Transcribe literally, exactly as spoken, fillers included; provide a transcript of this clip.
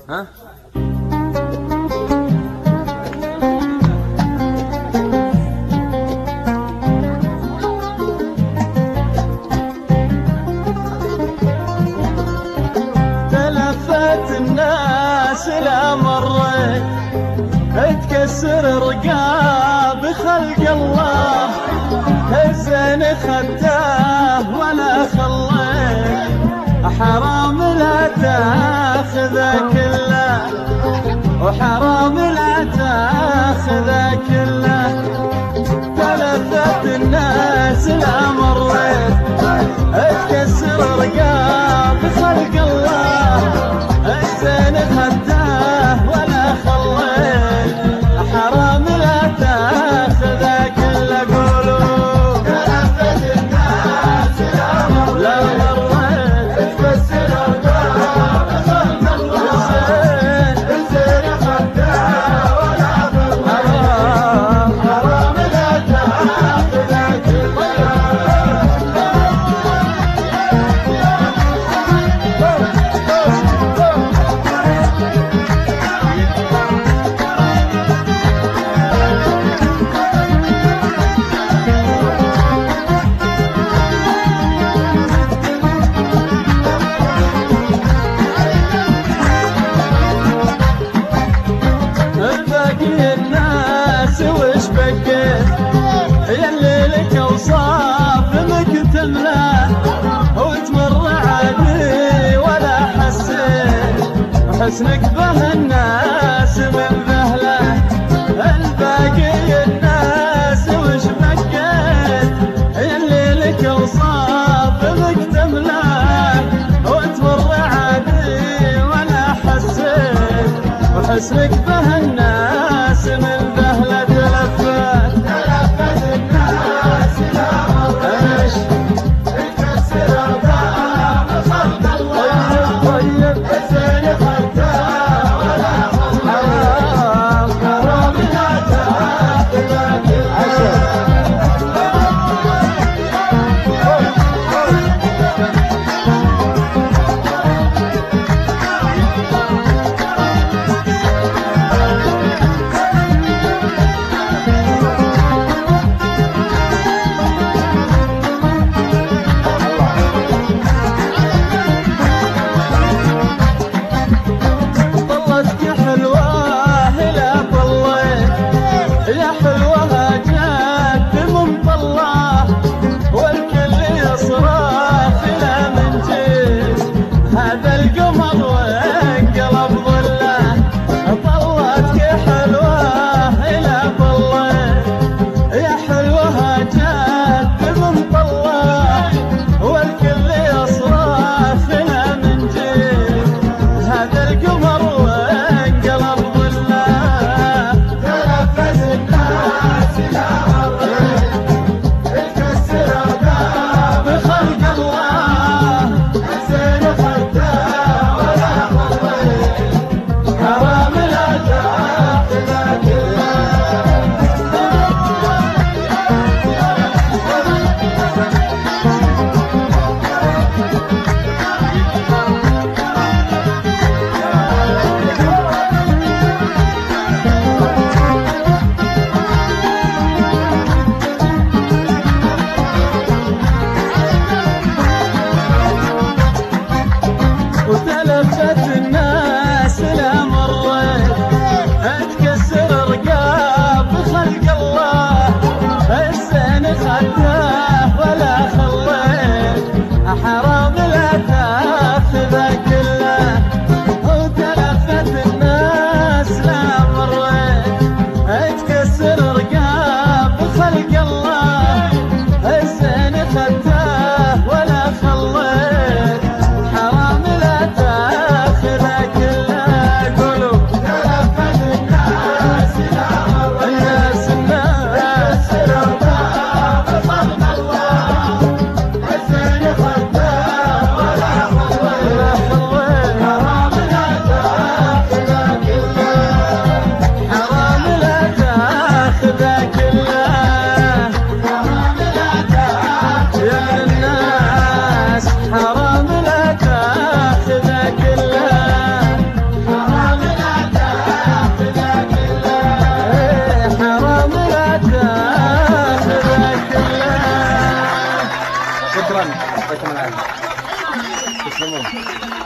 ها؟ تلفت الناس لا مريت تكسر رقاب خلق الله، الزين خداه ولا خليت، حرام لا تاخذه كله وحرام لا تاخذه كله. تلفت الناس لا مريت تكسر رقاب خلق الله، الزين خداه ولا خليت، حرام لا تاخذه كله. قولوا تلفت الناس لا مريت تكسر رقاب خلق الله، الزين خداه ولا خليت، حرام لا تاخذه كله. باقي الناس وش بقيت يلي لك اوصاف مكتمله، وتمر عادي ولا حسيت حسنك به الناس من ذهله. الباقي الناس وش بقيت يلي لك اوصاف مكتمله، وتمر عادي ولا حسيت وحسنك به الناس من ذهله. تلفت تلفت الناس لا مريت تكسر رقاب خلق الله، طيب الزين خداه ولا خليت، حرام لا تاخذه كله. شكرا يعطيكم العافيه. تسلمون.